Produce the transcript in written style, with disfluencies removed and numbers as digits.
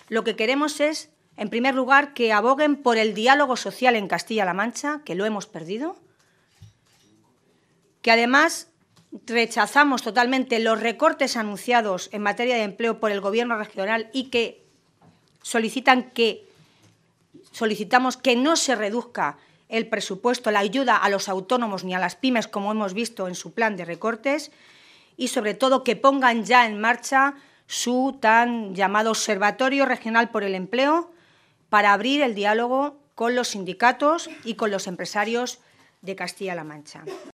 lo que queremos es, en primer lugar, que aboguen por el diálogo social en Castilla-La Mancha, que lo hemos perdido, que además rechazamos totalmente los recortes anunciados en materia de empleo por el Gobierno regional y que solicitamos que no se reduzca el presupuesto, la ayuda a los autónomos ni a las pymes, como hemos visto en su plan de recortes, y, sobre todo, que pongan ya en marcha su tan llamado Observatorio Regional por el Empleo para abrir el diálogo con los sindicatos y con los empresarios de Castilla-La Mancha.